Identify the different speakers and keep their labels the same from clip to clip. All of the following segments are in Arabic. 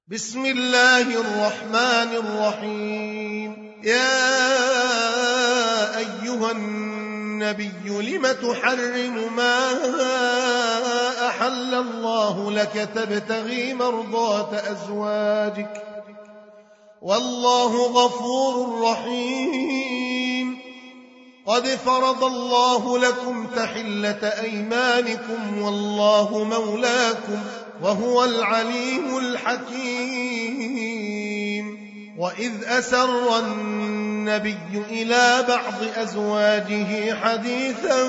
Speaker 1: بسم الله الرحمن الرحيم. يا أيها النبي لم تحرم ما أحل الله لك تبتغي مرضات أزواجك والله غفور رحيم. قد فرض الله لكم تحلة أيمانكم والله مولاكم وهو العليم الحكيم. وإذ أسر النبي إلى بعض أزواجه حديثا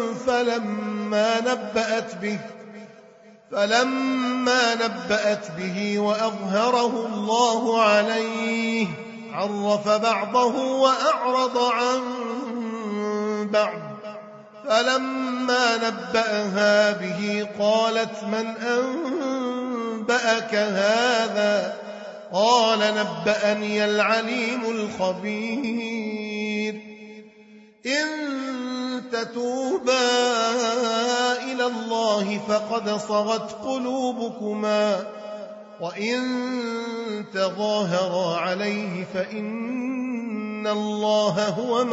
Speaker 1: فلما نبأت به وأظهره الله عليه عرف بعضه وأعرض عن بعض. فلما نبأها به قالت من أنبأك هذا؟ قال نبأني العليم الخبير. إن تتوبا إلى الله فقد صغت قلوبكما وإن تظاهرا عليه فإن الله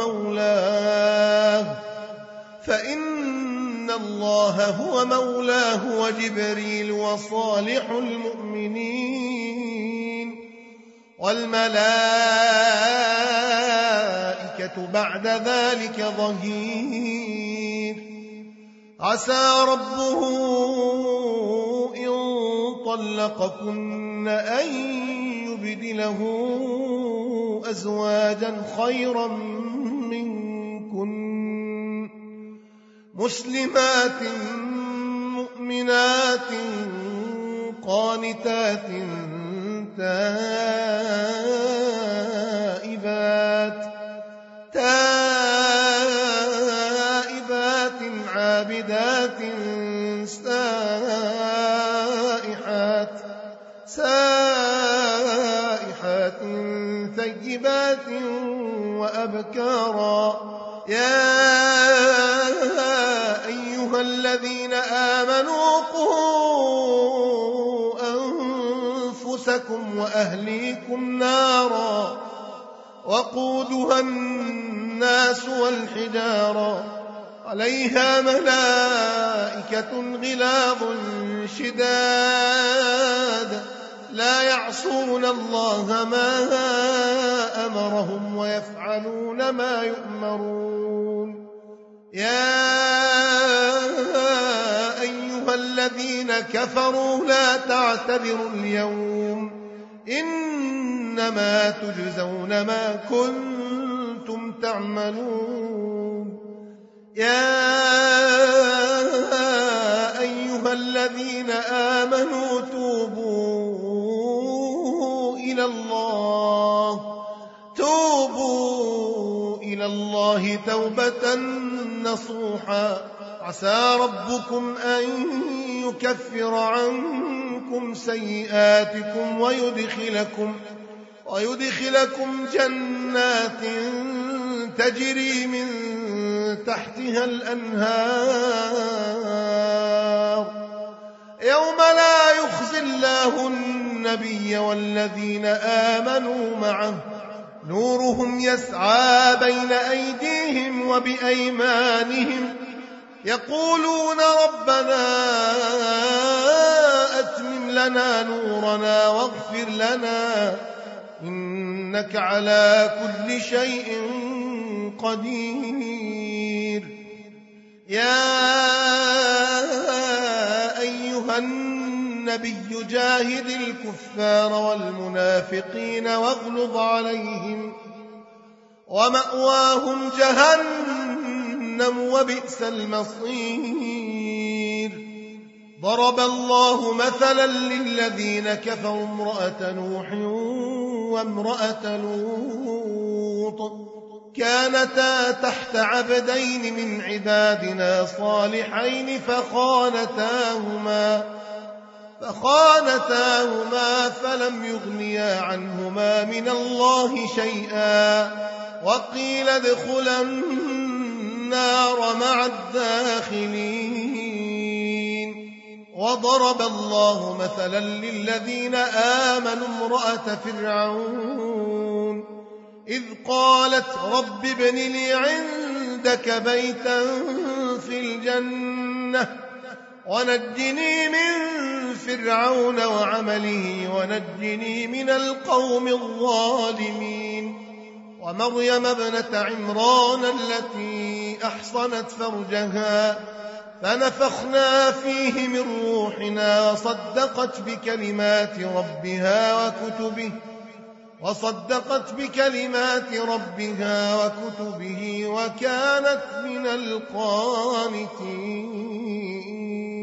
Speaker 1: هو مولاه وجبريل وصالح المؤمنين والملائكة بعد ذلك ظهير. عسى ربه إن طلقكن أن يبدله أزواجا خيرا منكن مسلمات مؤمنات قانتات تائبات عابدات سائحات ثيبات وأبكارا. يا أيها الذين آمنوا قوا أنفسكم وأهليكم نارا وقودها الناس والحجارة عليها ملائكة غلاظ شداد لا يعصون الله ما أمرهم ويفعلون ما يؤمرون. يا أيها الذين كفروا لا تعتذروا اليوم إنما تجزون ما كنتم تعملون. يا أيها الذين آمنوا توبوا إلى الله توبة نصوحا. عسى ربكم أن يكفر عنكم سيئاتكم ويدخلكم جنات تجري من تحتها الأنهار يوم لا يخزي الله النبي والذين آمنوا معه نورهم يسعى بين أيديهم وبأيمانهم يقولون ربنا أتمم لنا نورنا واغفر لنا إنك على كل شيء قدير. يا أيها النبي جاهد الكفار والمنافقين واغلظ عليهم ومأواهم جهنم وبئس المصير. ضرب الله مثلا للذين كفروا امرأة نوح وامرأة لوط كانتا تحت عبدين من عبادنا صالحين فخانتاهما فلم يغنيا عنهما من الله شيئا وقيل ادخلا النار مع الداخلين. وضرب الله مثلا للذين آمنوا امرأة فرعون إذ قالت رب ابن لي عندك بيتا في الجنة ونجني من فرعون وعمله ونجني من القوم الظالمين ومريم ابنة عمران التي أحصنت فرجها فنفخنا فيه من روحنا وصدقت بكلمات ربها وكتبه وكانت من القانتين.